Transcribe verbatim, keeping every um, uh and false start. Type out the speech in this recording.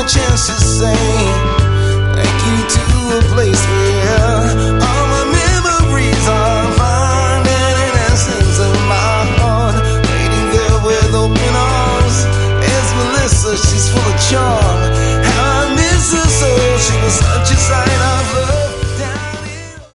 chance to say thank you to a place where